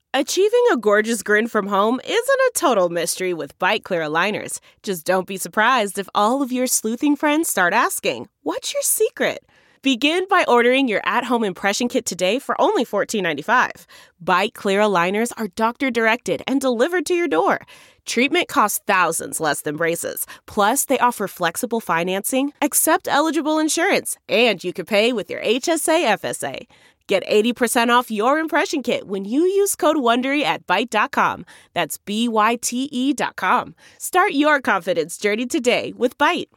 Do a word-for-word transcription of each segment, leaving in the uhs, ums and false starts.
Achieving a gorgeous grin from home isn't a total mystery with Byte Clear aligners. Just don't be surprised if all of your sleuthing friends start asking, "What's your secret?" Begin by ordering your at-home impression kit today for only fourteen ninety-five. Byte Clear aligners are doctor-directed and delivered to your door. Treatment costs thousands less than braces. Plus, they offer flexible financing, accept eligible insurance, and you can pay with your H S A F S A. Get eighty percent off your impression kit when you use code WONDERY at byte dot com. That's B Y T E dot com. Start your confidence journey today with Byte.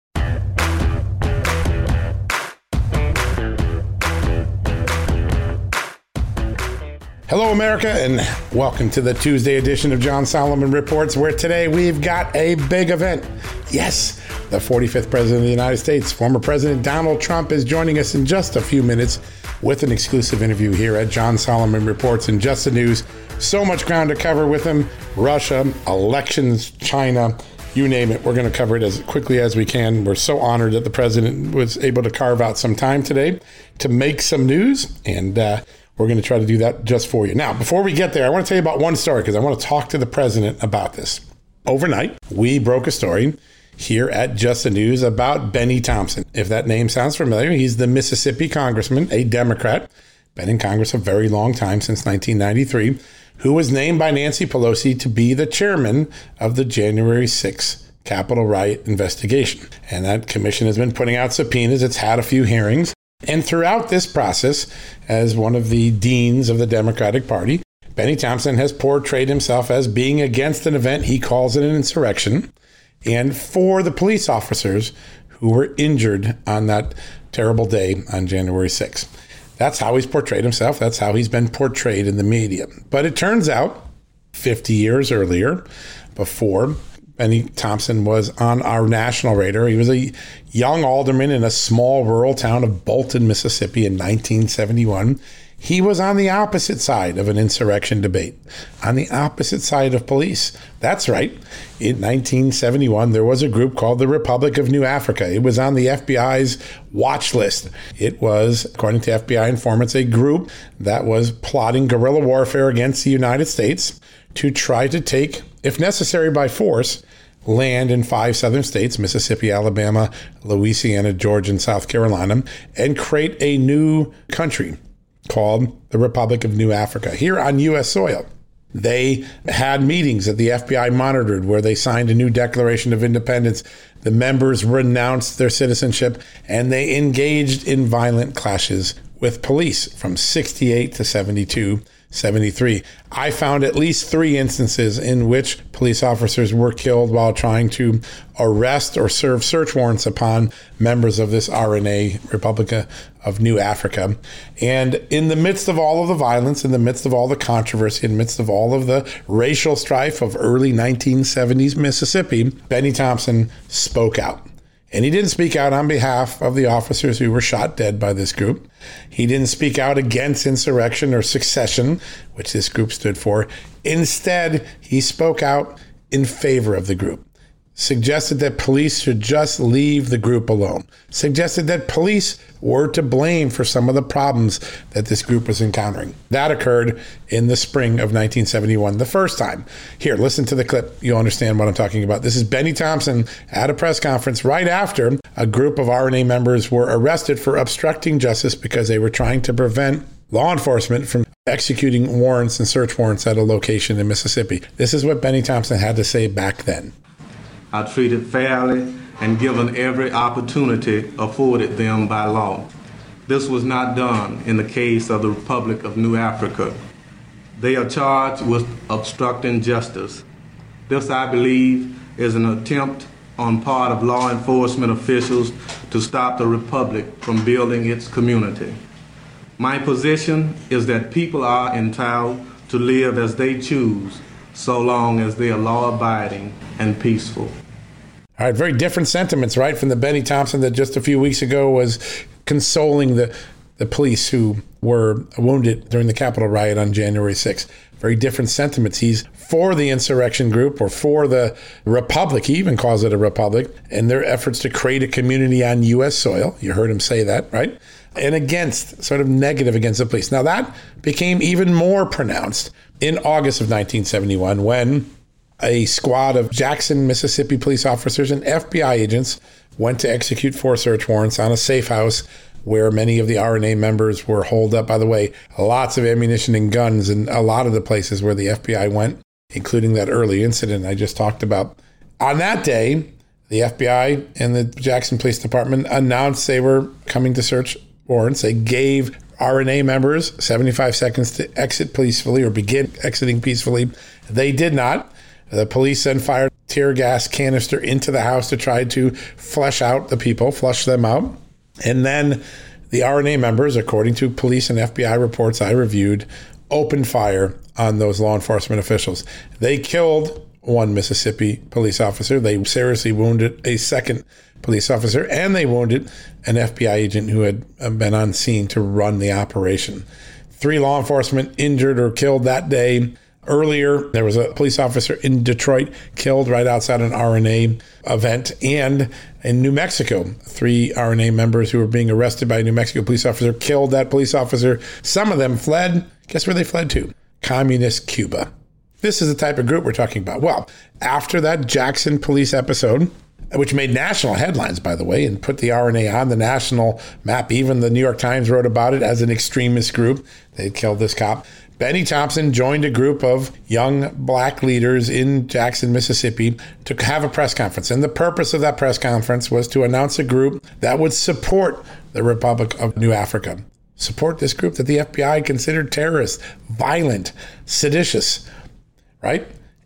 Hello, America, and welcome to the Tuesday edition of John Solomon Reports, where today we've got a big event. Yes, the forty-fifth President of the United States, former President Donald Trump, is joining us in just a few minutes with an exclusive interview here at John Solomon Reports and Just the News. So much ground to cover with him. Russia, elections, China, you name it. We're going to cover it as quickly as we can. We're so honored that the president was able to carve out some time today to make some news, and uh, we're going to try to do that just for you. Now, before we get there, I want to tell you about one story because I want to talk to the president about this. Overnight, we broke a story here at Just the News about Benny Thompson. If that name sounds familiar, he's the Mississippi congressman, a Democrat, been in Congress a very long time, since nineteen ninety-three, who was named by Nancy Pelosi to be the chairman of the January sixth Capitol riot investigation. And that commission has been putting out subpoenas. It's had a few hearings. And throughout this process, as one of the deans of the Democratic Party, Benny Thompson has portrayed himself as being against an event. He calls it an insurrection. And for the police officers who were injured on that terrible day on January sixth. That's how he's portrayed himself. That's how he's been portrayed in the media. But it turns out, fifty years earlier, before Benny Thompson was on our national radar, he was a young alderman in a small rural town of Bolton, Mississippi in nineteen seventy-one. He was on the opposite side of an insurrection debate, on the opposite side of police. That's right. In nineteen seventy-one, there was a group called the Republic of New Africa. It was on the F B I's watch list. It was, according to F B I informants, a group that was plotting guerrilla warfare against the United States to try to take, if necessary by force, land in five southern states, Mississippi, Alabama, Louisiana, Georgia, and South Carolina, and create a new country called the Republic of New Africa here on U S soil. They had meetings that the F B I monitored where they signed a new Declaration of Independence. The members renounced their citizenship and they engaged in violent clashes with police from sixty-eight to seventy-two, seventy-three. I found at least three instances in which police officers were killed while trying to arrest or serve search warrants upon members of this R N A, Republic of New Africa. And in the midst of all of the violence, in the midst of all the controversy, in the midst of all of the racial strife of early nineteen seventies Mississippi, Benny Thompson spoke out. And he didn't speak out on behalf of the officers who were shot dead by this group. He didn't speak out against insurrection or secession, which this group stood for. Instead, he spoke out in favor of the group, suggested that police should just leave the group alone, suggested that police were to blame for some of the problems that this group was encountering. That occurred in the spring of nineteen seventy-one, the first time. Here, listen to the clip. You'll understand what I'm talking about. This is Benny Thompson at a press conference right after a group of R N A members were arrested for obstructing justice because they were trying to prevent law enforcement from executing warrants and search warrants at a location in Mississippi. This is what Benny Thompson had to say back then. Are treated fairly and given every opportunity afforded them by law. This was not done in the case of the Republic of New Africa. They are charged with obstructing justice. This, I believe, is an attempt on part of law enforcement officials to stop the Republic from building its community. My position is that people are entitled to live as they choose, so long as they are law-abiding and peaceful. All right, very different sentiments, right, from the Benny Thompson that just a few weeks ago was consoling the, the police who were wounded during the Capitol riot on January sixth. Very different sentiments. He's for the insurrection group or for the Republic. He even calls it a republic, and their efforts to create a community on U S soil. You heard him say that, right? and against, sort of negative against the police. Now, that became even more pronounced in August of nineteen seventy-one when a squad of Jackson, Mississippi police officers and F B I agents went to execute four search warrants on a safe house where many of the R N A members were holed up. By the way, lots of ammunition and guns in a lot of the places where the F B I went, including that early incident I just talked about. On that day, the F B I and the Jackson Police Department announced they were coming to search warrants. They gave R N A members seventy-five seconds to exit peacefully or begin exiting peacefully. They did not. The police then fired a tear gas canister into the house to try to flush out the people, flush them out. And then the R N A members, according to police and F B I reports I reviewed, opened fire on those law enforcement officials. They killed one Mississippi police officer. They seriously wounded a second police officer, and they wounded an F B I agent who had been on scene to run the operation. Three law enforcement injured or killed that day. Earlier, there was a police officer in Detroit killed right outside an R N A event. And in New Mexico, three R N A members who were being arrested by a New Mexico police officer killed that police officer. Some of them fled. Guess where they fled to? Communist Cuba. This is the type of group we're talking about. Well, after that Jackson police episode, which made national headlines, by the way, and put the R N A on the national map. Even the New York Times wrote about it as an extremist group. They killed this cop. Benny Thompson joined a group of young black leaders in Jackson, Mississippi, to have a press conference. And the purpose of that press conference was to announce a group that would support the Republic of New Africa. Support this group that the F B I considered terrorist, violent, seditious, right?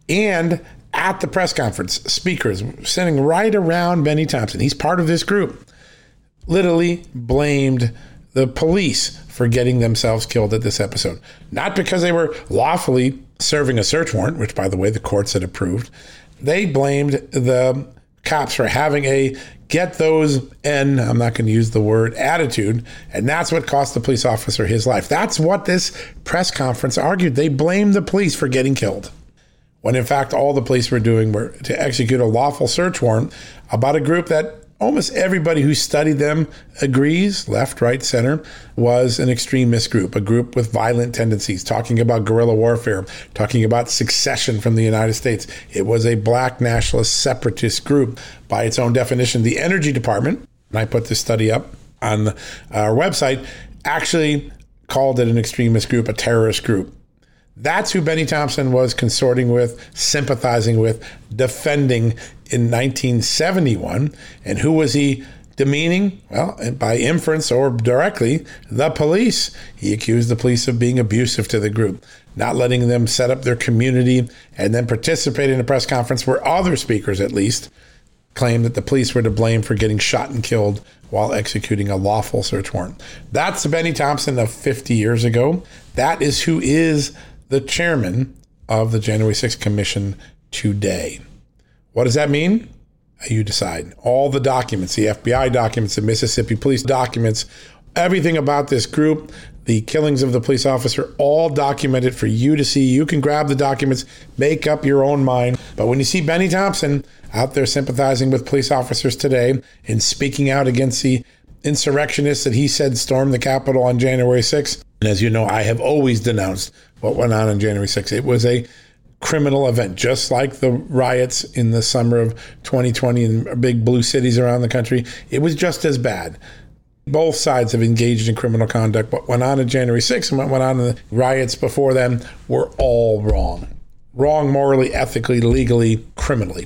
And at the press conference, speakers sitting right around Benny Thompson, he's part of this group, literally blamed the police for getting themselves killed at this episode. Not because they were lawfully serving a search warrant, which, by the way, the courts had approved. They blamed the cops for having a get those N, I'm not going to use the word, attitude, and that's what cost the police officer his life. That's what this press conference argued. They blamed the police for getting killed, when in fact all the police were doing were to execute a lawful search warrant about a group that almost everybody who studied them agrees, left, right, center, was an extremist group, a group with violent tendencies, talking about guerrilla warfare, talking about secession from the United States. It was a black nationalist separatist group by its own definition. The Energy Department, and I put this study up on our website, actually called it an extremist group, a terrorist group. That's who Benny Thompson was consorting with, sympathizing with, defending in nineteen seventy-one. And who was he demeaning? Well, by inference or directly, the police. He accused the police of being abusive to the group, not letting them set up their community, and then participate in a press conference where other speakers, at least, claimed that the police were to blame for getting shot and killed while executing a lawful search warrant. That's the Benny Thompson of fifty years ago. That is who is the chairman of the January sixth Commission today. What does that mean? You decide. All the documents, the F B I documents, the Mississippi police documents, everything about this group, the killings of the police officer, all documented for you to see. You can grab the documents, make up your own mind. But when you see Benny Thompson out there sympathizing with police officers today and speaking out against the insurrectionists that he said stormed the Capitol on January sixth, and as you know, I have always denounced what went on on January sixth. It was a criminal event, just like the riots in the summer of twenty twenty in big blue cities around the country. It was just as bad. Both sides have engaged in criminal conduct. What went on on January sixth and what went on in the riots before then were all wrong. Wrong morally, ethically, legally, criminally.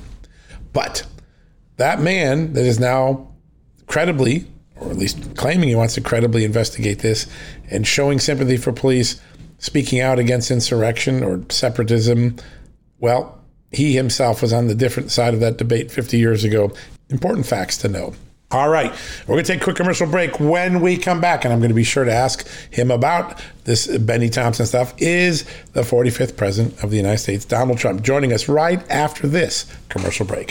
But that man that is now credibly, or at least claiming he wants to credibly investigate this and showing sympathy for police, speaking out against insurrection or separatism, well, he himself was on the different side of that debate fifty years ago. Important facts to know. All right, we're going to take a quick commercial break. When we come back, and I'm going to be sure to ask him about this Benny Thompson stuff, is the forty-fifth President of the United States, Donald Trump, joining us right after this commercial break.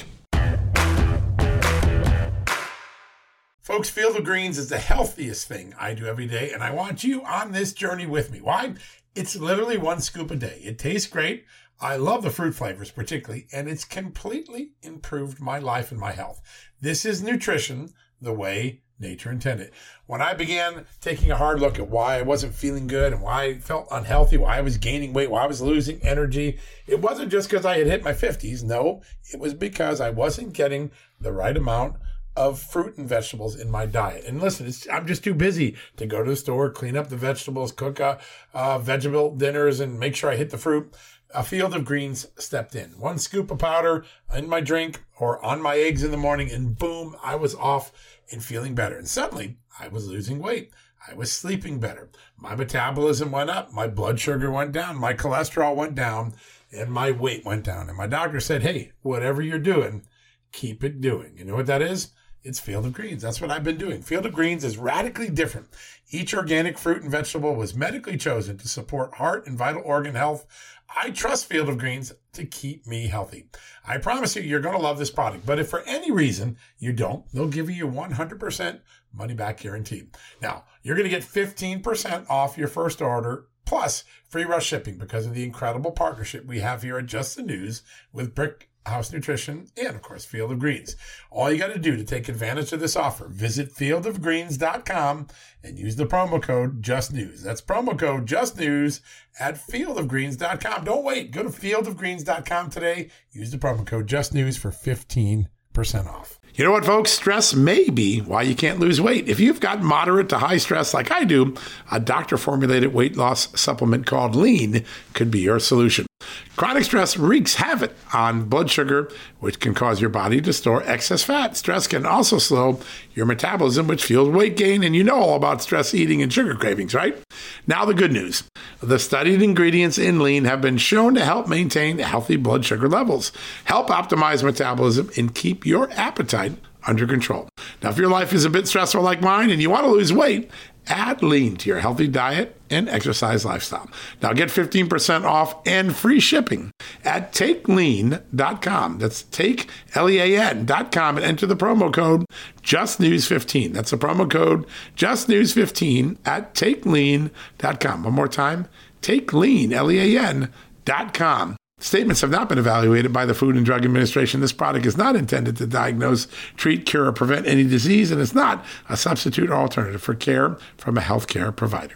Folks, Field of Greens is the healthiest thing I do every day, and I want you on this journey with me. Why? It's literally one scoop a day. It tastes great. I love the fruit flavors particularly, and it's completely improved my life and my health. This is nutrition the way nature intended. When I began taking a hard look at why I wasn't feeling good and why I felt unhealthy, why I was gaining weight, why I was losing energy, it wasn't just because I had hit my fifties. No, it was because I wasn't getting the right amount of fruit and vegetables in my diet. And listen, it's, I'm just too busy to go to the store, clean up the vegetables, cook uh, uh, vegetable dinners, and make sure I hit the fruit. A Field of Greens stepped in. One scoop of powder in my drink or on my eggs in the morning, and boom, I was off and feeling better. And suddenly, I was losing weight. I was sleeping better. My metabolism went up. My blood sugar went down. My cholesterol went down. And my weight went down. And my doctor said, hey, whatever you're doing, keep it doing. You know what that is? It's Field of Greens. That's what I've been doing. Field of Greens is radically different. Each organic fruit and vegetable was medically chosen to support heart and vital organ health. I trust Field of Greens to keep me healthy. I promise you, you're going to love this product. But if for any reason you don't, they'll give you your one hundred percent money back guarantee. Now, you're going to get fifteen percent off your first order plus free rush shipping because of the incredible partnership we have here at Just the News with Brick House Nutrition, and of course, Field of Greens. All you got to do to take advantage of this offer, visit field of greens dot com and use the promo code JUSTNEWS. That's promo code JUSTNEWS at field of greens dot com. Don't wait. Go to field of greens dot com today. Use the promo code JUSTNEWS for fifteen percent off. You know what, folks? Stress may be why you can't lose weight. If you've got moderate to high stress like I do, a doctor-formulated weight loss supplement called Lean could be your solution. Chronic stress wreaks havoc on blood sugar, which can cause your body to store excess fat. Stress can also slow your metabolism, which fuels weight gain. And you know all about stress eating and sugar cravings, right? Now the good news. The studied ingredients in Lean have been shown to help maintain healthy blood sugar levels, help optimize metabolism, and keep your appetite under control. Now, if your life is a bit stressful like mine and you want to lose weight, add Lean to your healthy diet and exercise lifestyle. Now get fifteen percent off and free shipping at take lean dot com. That's take, L E A N dot com, and enter the promo code just news fifteen. That's the promo code just news fifteen at take lean dot com. One more time, take lean, L E A N dot com. Statements have not been evaluated by the Food and Drug Administration. This product is not intended to diagnose, treat, cure, or prevent any disease, and it's not a substitute or alternative for care from a healthcare provider.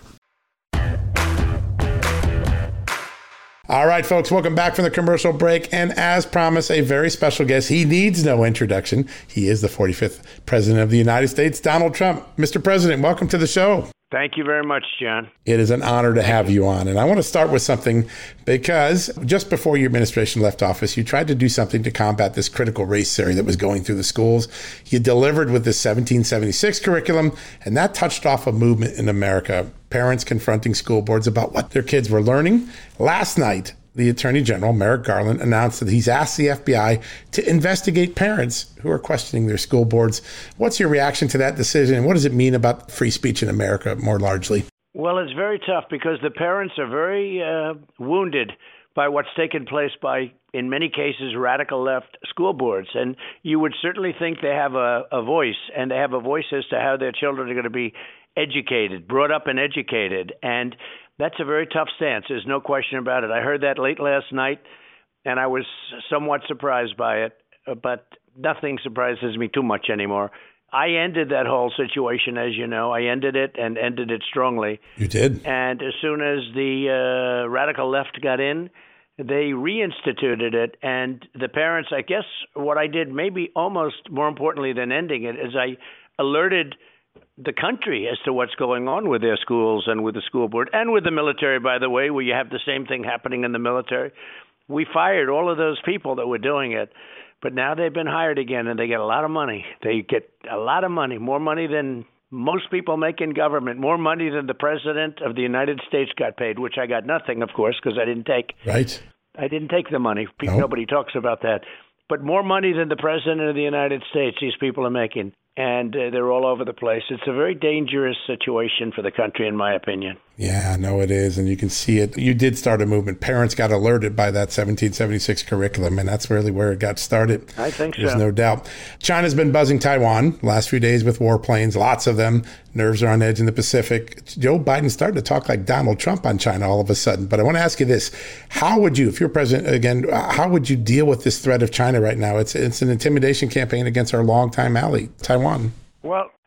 All right, folks, welcome back from the commercial break. And as promised, a very special guest. He needs no introduction. He is the forty-fifth President of the United States, Donald Trump. Mister President, welcome to the show. Thank you very much, John. It is an honor to have you on. And I want to start with something because just before your administration left office, you tried to do something to combat this critical race theory that was going through the schools. You delivered with the seventeen seventy-six curriculum, and that touched off a movement in America. Parents confronting school boards about what their kids were learning. Last night, the Attorney General, Merrick Garland, announced that he's asked the F B I to investigate parents who are questioning their school boards. What's your reaction to that decision, and what does it mean about free speech in America more largely? Well, it's very tough because the parents are very uh, wounded by what's taken place by, in many cases, radical left school boards. And you would certainly think they have a, a voice, and they have a voice as to how their children are going to be educated, brought up and educated. And that's a very tough stance. There's no question about it. I heard that late last night, and I was somewhat surprised by it, but nothing surprises me too much anymore. I ended that whole situation, as you know. I ended it and ended it strongly. You did? And as soon as the uh, radical left got in, they reinstituted it. And the parents, I guess what I did maybe almost more importantly than ending it is I alerted the country as to what's going on with their schools and with the school board and with the military, by the way, where you have the same thing happening in the military. We fired all of those people that were doing it, but now they've been hired again, and they get a lot of money. They get a lot of money, more money than most people make in government, more money than the President of the United States got paid, which I got nothing, of course, because I didn't take. Right. I didn't take the money. No. Nobody talks about that. But more money than the President of the United States these people are making. And uh, they're all over the place. It's a very dangerous situation for the country, in my opinion. Yeah, no, it is. And you can see it. You did start a movement. Parents got alerted by that seventeen seventy-six curriculum, and that's really where it got started. I think so. There's no doubt. China's been buzzing Taiwan the last few days with warplanes, lots of them. Nerves are on edge in the Pacific. Joe Biden started to talk like Donald Trump on China all of a sudden. But I want to ask you this. How would you, if you're president again, how would you deal with this threat of China right now? It's, it's an intimidation campaign against our longtime ally, Taiwan. Well,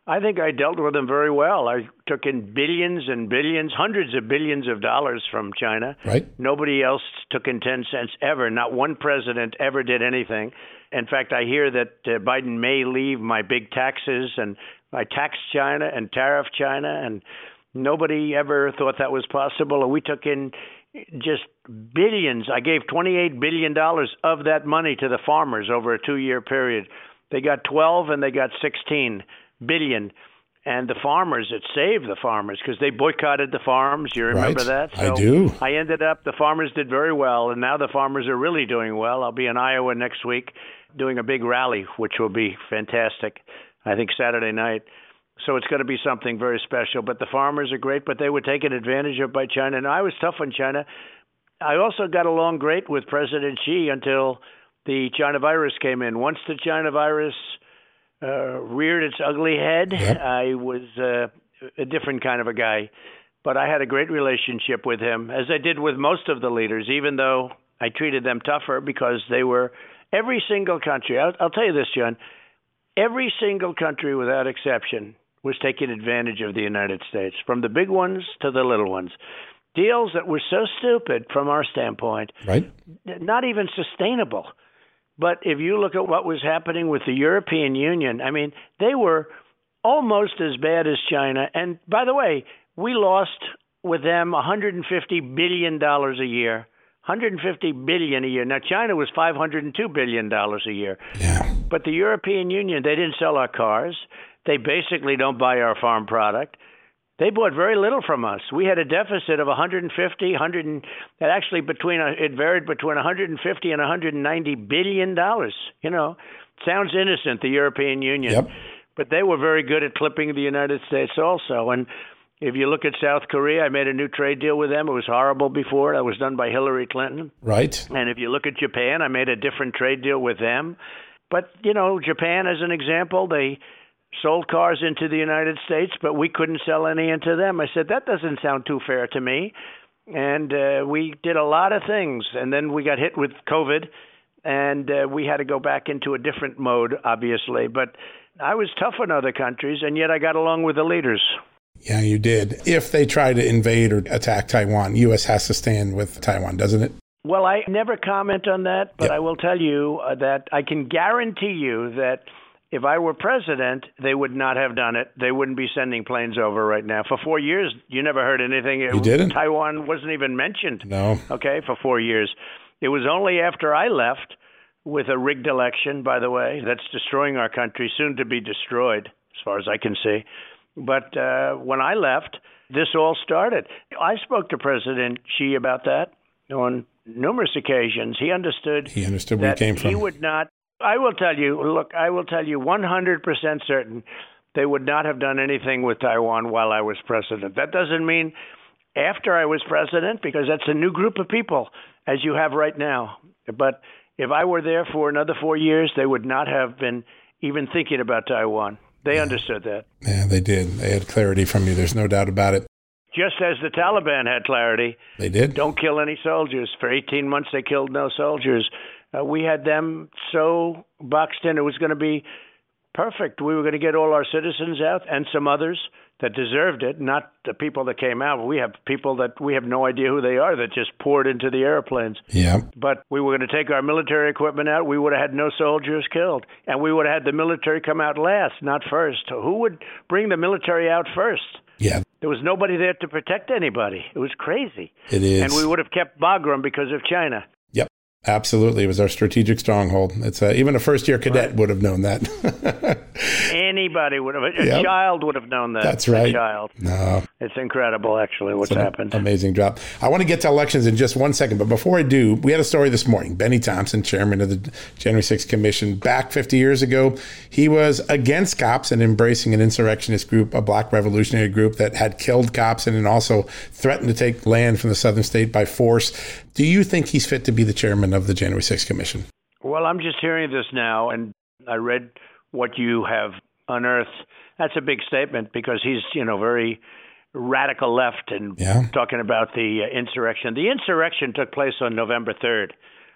I think I dealt with them very well. I took in billions and billions, hundreds of billions of dollars from China. Right. Nobody else took in ten cents ever. Not one president ever did anything. In fact, I hear that uh, Biden may leave my big taxes, and I taxed China and tariffed China, and nobody ever thought that was possible. And we took in just billions. I gave twenty-eight billion dollars of that money to the farmers over a two-year period. They got twelve and they got sixteen billion. And the farmers, it saved the farmers because they boycotted the farms. You remember Right. that? So I do. I ended up, the farmers did very well, and now the farmers are really doing well. I'll be in Iowa next week doing a big rally, which will be fantastic, I think Saturday night. So it's going to be something very special. But the farmers are great, but they were taken advantage of by China. And I was tough on China. I also got along great with President Xi until the China virus came in. Once the China virus uh, reared its ugly head, Yep. I was uh, a different kind of a guy. But I had a great relationship with him, as I did with most of the leaders, even though I treated them tougher because they were every single country. I'll, I'll tell you this, John. Every single country, without exception, was taking advantage of the United States, from the big ones to the little ones. Deals that were so stupid from our standpoint, Right. not even sustainable. But if you look at what was happening with the European Union, I mean, they were almost as bad as China. And by the way, we lost with them one hundred fifty billion dollars a year. one hundred fifty billion dollars a year. Now, China was five hundred two billion dollars a year. Yeah. But the European Union, they didn't sell our cars. They basically don't buy our farm product. They bought very little from us. We had a deficit of one hundred fifty, one hundred, and actually between it varied between one hundred fifty and one hundred ninety billion dollars. You know, sounds innocent, the European Union, Yep. but they were very good at clipping the United States also. And if you look at South Korea, I made a new trade deal with them. It was horrible before. That was done by Hillary Clinton. Right. And if you look at Japan, I made a different trade deal with them. But, you know, Japan, as an example, they sold cars into the United States, but we couldn't sell any into them. I said, that doesn't sound too fair to me. And uh, we did a lot of things. And then we got hit with COVID, and uh, we had to go back into a different mode, obviously. But I was tough on other countries, and yet I got along with the leaders. Yeah, you did. If they try to invade or attack Taiwan, U S has to stand with Taiwan, doesn't it? Well, I never comment on that, but Yep. I will tell you uh, that I can guarantee you that if I were president, they would not have done it. They wouldn't be sending planes over right now. For four years, you never heard anything. You didn't? Taiwan wasn't even mentioned. No. Okay, for four years. It was only after I left, with a rigged election, by the way, that's destroying our country, soon to be destroyed, as far as I can see. But uh, when I left, this all started. I spoke to President Xi about that on numerous occasions. He understood. He understood where that you came from. He would not. I will tell you. Look, I will tell you one hundred percent certain they would not have done anything with Taiwan while I was president. That doesn't mean after I was president, because that's a new group of people, as you have right now. But if I were there for another four years, they would not have been even thinking about Taiwan. They understood that. Yeah, they did. They had clarity from you. There's no doubt about it. Just as the Taliban had clarity. They did. Don't kill any soldiers. For eighteen months, they killed no soldiers. Uh, we had them so boxed in. It was going to be perfect. We were going to get all our citizens out and some others that deserved it, not the people that came out. We have people that we have no idea who they are that just poured into the airplanes. Yeah. But we were going to take our military equipment out. We would have had no soldiers killed. And we would have had the military come out last, not first. Who would bring the military out first? Yeah. There was nobody there to protect anybody. It was crazy. It is. And we would have kept Bagram because of China. Yep. Absolutely. It was our strategic stronghold. It's uh, even a first-year cadet Right. would have known that. Anybody would have. A Yep. child would have known that. That's right. A child. No. It's incredible, actually, what's It's an happened. Amazing job. I want to get to elections in just one second, but before I do, we had a story this morning. Benny Thompson, chairman of the January sixth Commission, back fifty years ago, he was against cops and embracing an insurrectionist group, a black revolutionary group that had killed cops and then also threatened to take land from the southern state by force. Do you think he's fit to be the chairman of the January sixth Commission? Well, I'm just hearing this now, and I read what you have unearthed. That's a big statement because he's, you know, very radical left and Yeah. talking about the uh, insurrection. The insurrection took place on November third.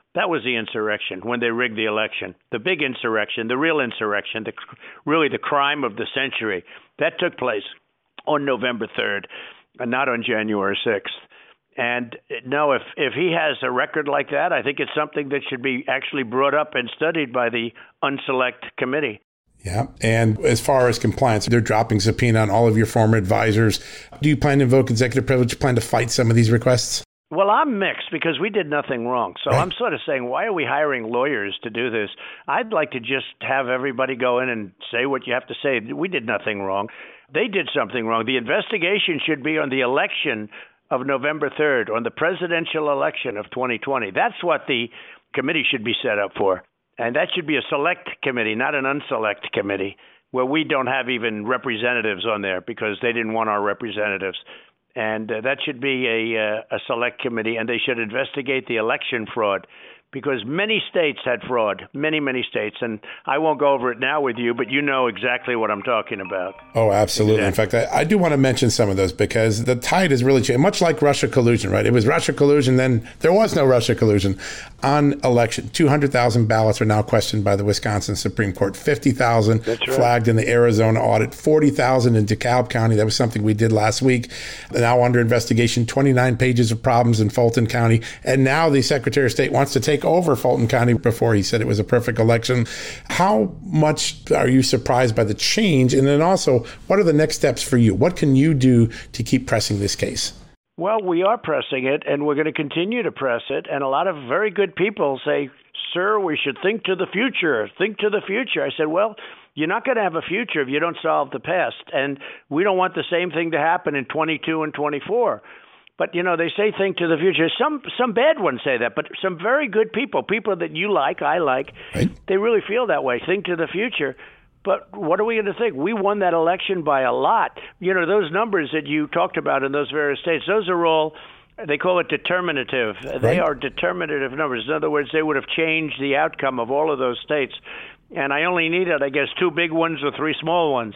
That was the insurrection, when they rigged the election. The big insurrection, the real insurrection, the, really the crime of the century. That took place on November third, and not on January sixth. And no, if, if he has a record like that, I think it's something that should be actually brought up and studied by the Unselect Committee. Yeah. And as far as compliance, they're dropping subpoena on all of your former advisors. Do you plan to invoke executive privilege? Do you plan to fight some of these requests? Well, I'm mixed because we did nothing wrong. So right. I'm sort of saying, why are we hiring lawyers to do this? I'd like to just have everybody go in and say what you have to say. We did nothing wrong. They did something wrong. The investigation should be on the election of November third, on the presidential election of twenty twenty. That's what the committee should be set up for. And that should be a select committee, not an unselect committee, where we don't have even representatives on there because they didn't want our representatives. And uh, that should be a, uh, a select committee, and they should investigate the election fraud, because many states had fraud, many, many states. And I won't go over it now with you, but you know exactly what I'm talking about. Oh, absolutely. Exactly. In fact, I, I do want to mention some of those because the tide has really changed, much like Russia collusion, right? It was Russia collusion, then there was no Russia collusion. On election, two hundred thousand ballots are now questioned by the Wisconsin Supreme Court, fifty thousand right. flagged in the Arizona audit, forty thousand in DeKalb County. That was something we did last week. Now under investigation, twenty-nine pages of problems in Fulton County. And now the Secretary of State wants to take over Fulton County. Before he said it was a perfect election. How much are you surprised by the change? And then also, what are the next steps for you? What can you do to keep pressing this case? Well, we are pressing it, and we're going to continue to press it. And a lot of very good people say, sir, we should think to the future, think to the future. I said, well, you're not going to have a future if you don't solve the past. And we don't want the same thing to happen in twenty-two and twenty-four. But, you know, they say think to the future. Some some bad ones say that, but some very good people, people that you like, I like, right. They really feel that way, think to the future. But what are we going to think? We won that election by a lot. You know, those numbers that you talked about in those various states, those are all, they call it determinative. Right. They are determinative numbers. In other words, they would have changed the outcome of all of those states. And I only needed, I guess, two big ones or three small ones.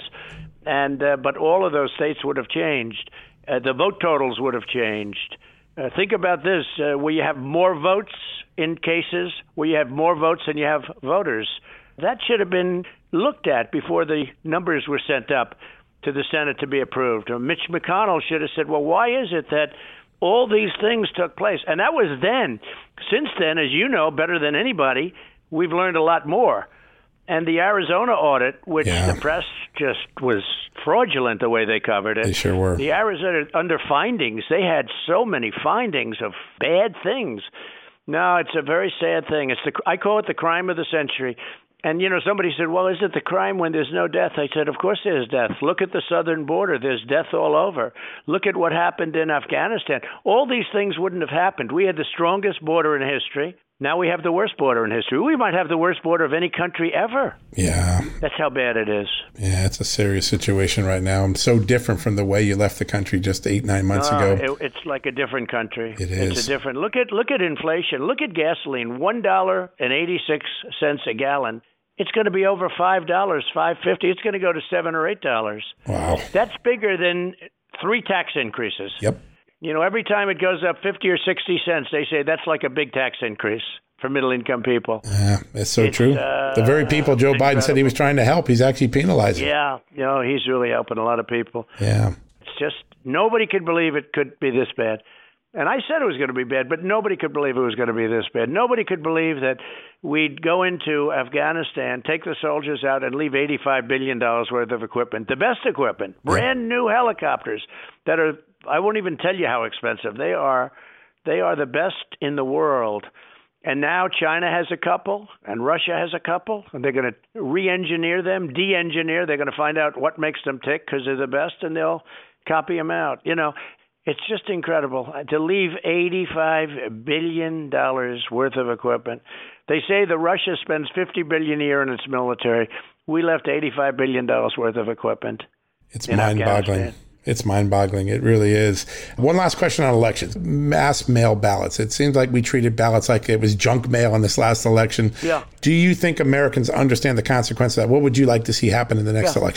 And uh, but all of those states would have changed. Uh, the vote totals would have changed. Uh, think about this, uh, where you have more votes in cases, where you have more votes than you have voters. That should have been looked at before the numbers were sent up to the Senate to be approved. Or Mitch McConnell should have said, well, why is it that all these things took place? And that was then. Since then, as you know better than anybody, we've learned a lot more. And the Arizona audit, which yeah. the press just was fraudulent the way they covered it. They sure were. The Arizona, under findings, they had so many findings of bad things. No, it's a very sad thing. It's the I call it the crime of the century. And, you know, somebody said, well, is it the crime when there's no death? I said, of course there's death. Look at the southern border. There's death all over. Look at what happened in Afghanistan. All these things wouldn't have happened. We had the strongest border in history. Now we have the worst border in history. We might have the worst border of any country ever. Yeah. That's how bad it is. Yeah, it's a serious situation right now. I'm so different from the way you left the country just eight, nine months no, ago. It, it's like a different country. It is. It's a different. Look at look at inflation. Look at gasoline. One dollar and eighty-six cents a gallon. It's going to be over five dollars, five fifty. It's going to go to seven or eight dollars. Wow. That's bigger than three tax increases. Yep. You know, every time it goes up fifty or sixty cents, they say that's like a big tax increase for middle-income people. Yeah, that's so it's, true. Uh, the very people Joe Biden incredible. said he was trying to help, he's actually penalizing. Yeah, you know, he's really helping a lot of people. Yeah. It's just nobody could believe it could be this bad. And I said it was going to be bad, but nobody could believe it was going to be this bad. Nobody could believe that we'd go into Afghanistan, take the soldiers out, and leave eighty-five billion dollars worth of equipment, the best equipment, brand new helicopters that are, I won't even tell you how expensive. They are, they are the best in the world. And now China has a couple, and Russia has a couple, and they're going to re-engineer them, de-engineer. They're going to find out what makes them tick because they're the best, and they'll copy them out. You know, it's just incredible to leave eighty-five billion dollars worth of equipment. They say the Russia spends fifty billion dollars a year in its military. We left eighty-five billion dollars worth of equipment. It's mind-boggling. It's mind-boggling. It really is. One last question on elections. Mass mail ballots. It seems like we treated ballots like it was junk mail in this last election. Yeah. Do you think Americans understand the consequence of that? What would you like to see happen in the next yeah. elections?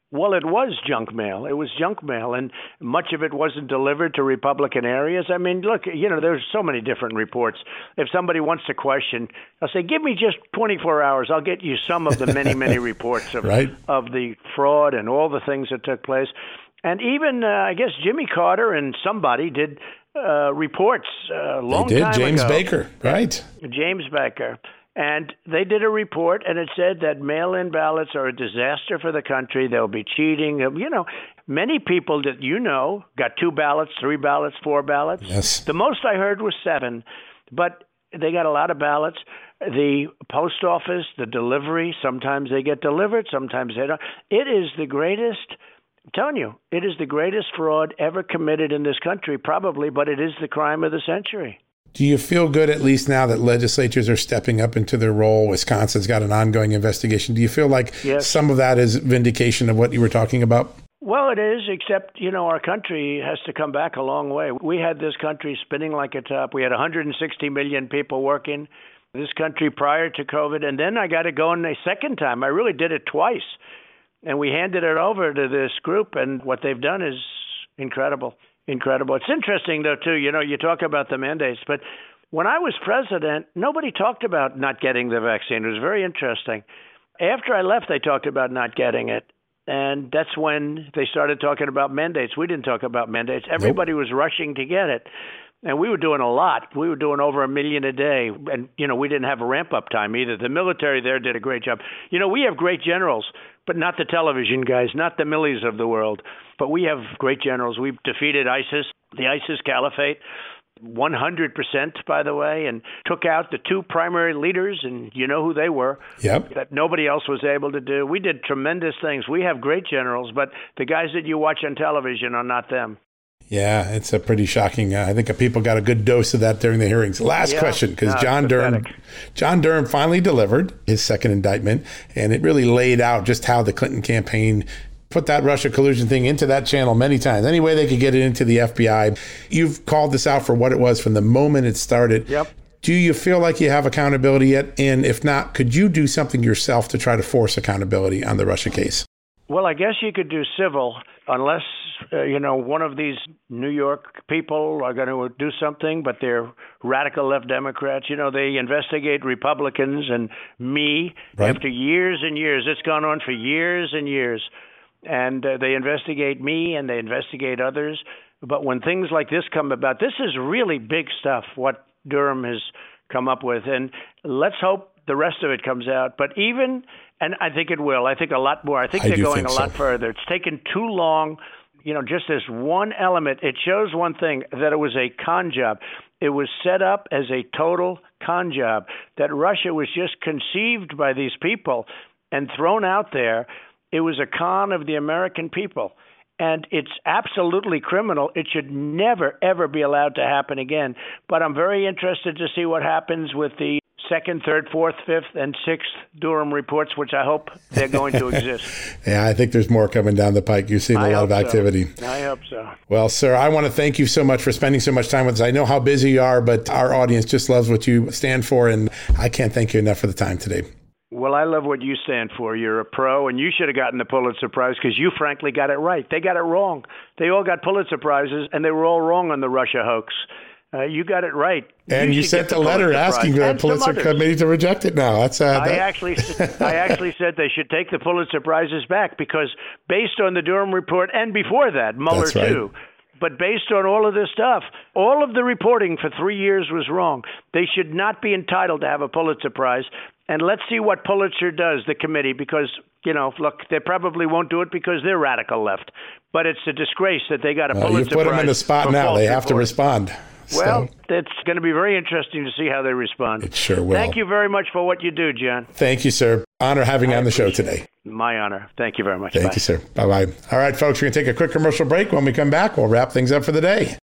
Well, it was junk mail. It was junk mail, and much of it wasn't delivered to Republican areas. I mean, look, you know, there's so many different reports. If somebody wants to question, I'll say, give me just twenty-four hours. I'll get you some of the many, many reports of, right. of the fraud and all the things that took place. And even, uh, I guess, Jimmy Carter and somebody did uh, reports a long they did. time James ago. Baker, right. James Baker. And they did a report, and it said that mail-in ballots are a disaster for the country. There'll be cheating. You know, many people that you know got two ballots, three ballots, four ballots. Yes. The most I heard was seven, but they got a lot of ballots. The post office, the delivery, sometimes they get delivered, sometimes they don't. It is the greatest, I'm telling you, it is the greatest fraud ever committed in this country, probably, but it is the crime of the century. Do you feel good, at least now that legislatures are stepping up into their role? Wisconsin's got an ongoing investigation. Do you feel like yes. some of that is vindication of what you were talking about? Well, it is, except, you know, our country has to come back a long way. We had this country spinning like a top. We had one hundred sixty million people working this country prior to COVID. And then I got to go in a second time. I really did it twice. And we handed it over to this group. And what they've done is incredible. Incredible. It's interesting, though, too, you know, you talk about the mandates, but when I was president, nobody talked about not getting the vaccine. It was very interesting. After I left, they talked about not getting it. And that's when they started talking about mandates. We didn't talk about mandates. Everybody nope. was rushing to get it. And we were doing a lot. We were doing over a million a day. And, you know, we didn't have a ramp-up time either. The military there did a great job. You know, we have great generals, but not the television guys, not the Millies of the world. But we have great generals. We've defeated ISIS, the ISIS caliphate, one hundred percent, by the way, and took out the two primary leaders, and you know who they were, yep. that nobody else was able to do. We did tremendous things. We have great generals, but the guys that you watch on television are not them. Yeah, it's a pretty shocking. Uh, I think people got a good dose of that during the hearings. Last yeah, question, because no, John Durham, John Durham finally delivered his second indictment, and it really laid out just how the Clinton campaign put that Russia collusion thing into that channel many times. Any way they could get it into the F B I. You've called this out for what it was from the moment it started. Yep. Do you feel like you have accountability yet? And if not, could you do something yourself to try to force accountability on the Russia case? Well, I guess you could do civil unless, uh, you know, one of these New York people are going to do something, but they're radical left Democrats. You know, they investigate Republicans and me right. after years and years. It's gone on for years and years. And uh, they investigate me and they investigate others. But when things like this come about, this is really big stuff, what Durham has come up with. And let's hope the rest of it comes out. But even, and I think it will, I think a lot more. I think I they're going think a lot so. further. It's taken too long. You know, just this one element, it shows one thing, that it was a con job. It was set up as a total con job, that Russia was just conceived by these people and thrown out there. It was a con of the American people, and it's absolutely criminal. It should never, ever be allowed to happen again. But I'm very interested to see what happens with the second, third, fourth, fifth, and sixth Durham reports, which I hope they're going to exist. Yeah, I think there's more coming down the pike. You're seeing a I lot of activity. So. I hope so. Well, sir, I want to thank you so much for spending so much time with us. I know how busy you are, but our audience just loves what you stand for, and I can't thank you enough for the time today. Well, I love what you stand for. You're a pro, and you should have gotten the Pulitzer Prize because you, frankly, got it right. They got it wrong. They all got Pulitzer Prizes, and they were all wrong on the Russia hoax. Uh, you got it right. And you, you sent a letter asking for the Pulitzer Committee to reject it now. That's uh, I that... actually I actually said they should take the Pulitzer Prizes back because based on the Durham report, and before that, Mueller That's right. too, but based on all of this stuff, all of the reporting for three years was wrong. They should not be entitled to have a Pulitzer Prize. And let's see what Pulitzer does, the committee, because, you know, look, they probably won't do it because they're radical left. But it's a disgrace that they got a well, Pulitzer Prize. You put them in the spot now. They have report. to respond. Well, so. It's going to be very interesting to see how they respond. It sure will. Thank you very much for what you do, John. Thank you, sir. Honor having you I on the show today. It. My honor. Thank you very much. Thank Bye. you, sir. Bye-bye. All right, folks, we're going to take a quick commercial break. When we come back, we'll wrap things up for the day.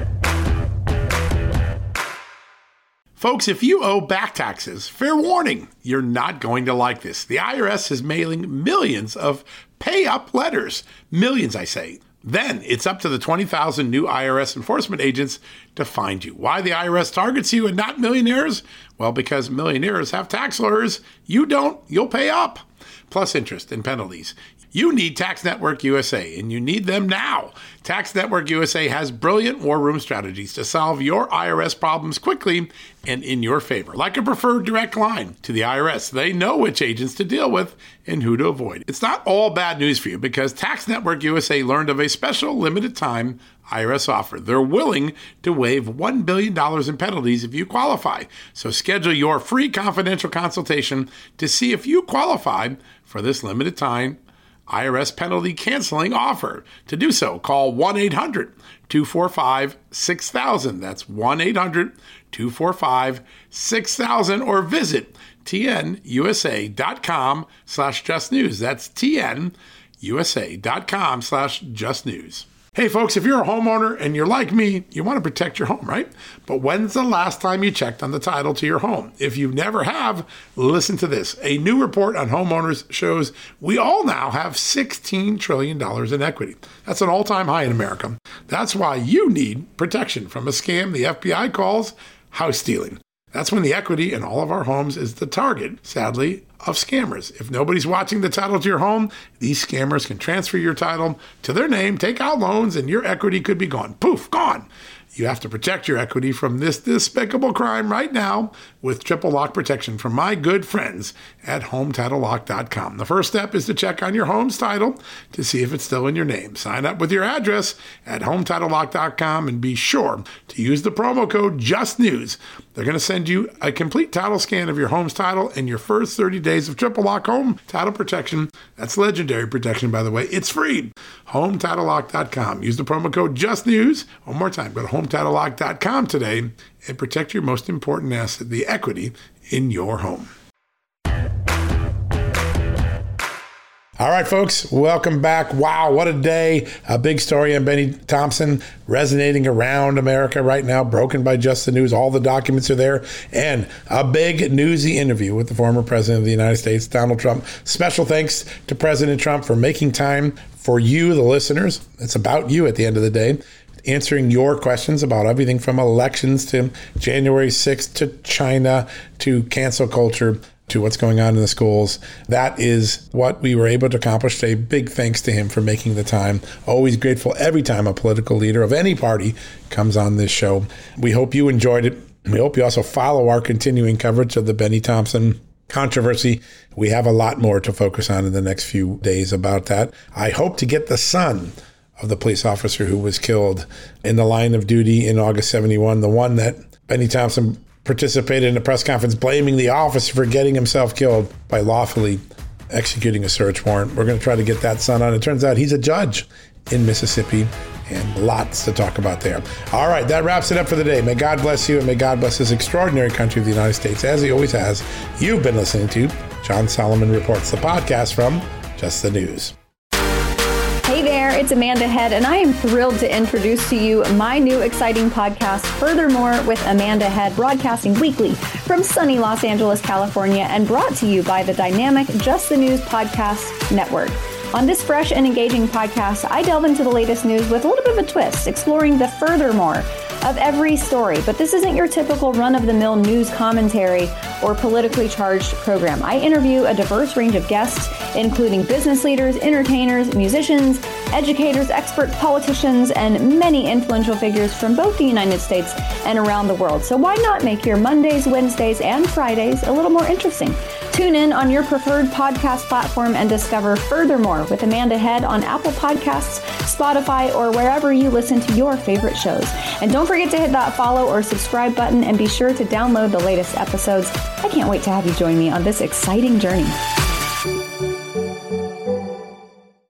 Folks, if you owe back taxes, fair warning, you're not going to like this. The I R S is mailing millions of pay-up letters. Millions, I say. Then it's up to the twenty thousand new I R S enforcement agents to find you. Why the I R S targets you and not millionaires? Well, because millionaires have tax lawyers. You don't, you'll pay up. Plus interest and penalties. You need Tax Network U S A, and you need them now. Tax Network U S A has brilliant war room strategies to solve your I R S problems quickly and in your favor. Like a preferred direct line to the I R S, they know which agents to deal with and who to avoid. It's not all bad news for you because Tax Network U S A learned of a special limited time I R S offer. They're willing to waive one billion dollars in penalties if you qualify. So schedule your free confidential consultation to see if you qualify for this limited time I R S penalty canceling offer. To do so, call one eight hundred two four five six thousand. That's one eight hundred two four five six thousand or visit tnusa.com slash just news. That's tnusa.com slash just news. Hey folks, if you're a homeowner and you're like me, you want to protect your home, right? But when's the last time you checked on the title to your home? If you never have, listen to this. A new report on homeowners shows we all now have sixteen trillion dollars in equity. That's an all-time high in America. That's why you need protection from a scam the F B I calls house stealing. That's when the equity in all of our homes is the target, sadly, of scammers. If nobody's watching the title to your home, these scammers can transfer your title to their name, take out loans, and your equity could be gone. Poof, gone. You have to protect your equity from this despicable crime right now with triple lock protection from my good friends at home title lock dot com. The first step is to check on your home's title to see if it's still in your name. Sign up with your address at home title lock dot com and be sure to use the promo code JUSTNEWS. They're going to send you a complete title scan of your home's title and your first thirty days of triple lock home title protection. That's legendary protection, by the way. It's free. home title lock dot com. Use the promo code JUSTNEWS. One more time, go to home title lock dot com today and protect your most important asset, the equity in your home. All right, folks, welcome back. Wow, what a day. A big story on Benny Thompson resonating around America right now, broken by Just the News. All the documents are there. And a big newsy interview with the former president of the United States, Donald Trump. Special thanks to President Trump for making time for you, the listeners. It's about you at the end of the day. Answering your questions about everything from elections to January sixth to China to cancel culture to what's going on in the schools. That is what we were able to accomplish today. Big thanks to him for making the time. Always grateful every time a political leader of any party comes on this show. We hope you enjoyed it. We hope you also follow our continuing coverage of the Benny Thompson controversy. We have a lot more to focus on in the next few days about that. I hope to get the son of the police officer who was killed in the line of duty in August seventy-one, the one that Benny Thompson participated in a press conference blaming the officer for getting himself killed by lawfully executing a search warrant. We're going to try to get that son on. It turns out he's a judge in Mississippi, and lots to talk about there. All right, that wraps it up for the day. May God bless you, and may God bless this extraordinary country of the United States, as he always has. You've been listening to John Solomon Reports, the podcast from Just the News. Hey there, it's Amanda Head, and I am thrilled to introduce to you my new exciting podcast, Furthermore with Amanda Head, broadcasting weekly from sunny Los Angeles, California, and brought to you by the dynamic Just the News Podcast Network. On this fresh and engaging podcast, I delve into the latest news with a little bit of a twist, exploring the furthermore of every story. But this isn't your typical run-of-the-mill news commentary or politically charged program. I interview a diverse range of guests, including business leaders, entertainers, musicians, educators, experts, politicians, and many influential figures from both the United States and around the world. So why not make your Mondays, Wednesdays, and Fridays a little more interesting? Tune in on your preferred podcast platform and discover Furthermore with Amanda Head on Apple Podcasts, Spotify, or wherever you listen to your favorite shows. And don't forget to hit that follow or subscribe button and be sure to download the latest episodes. I can't wait to have you join me on this exciting journey.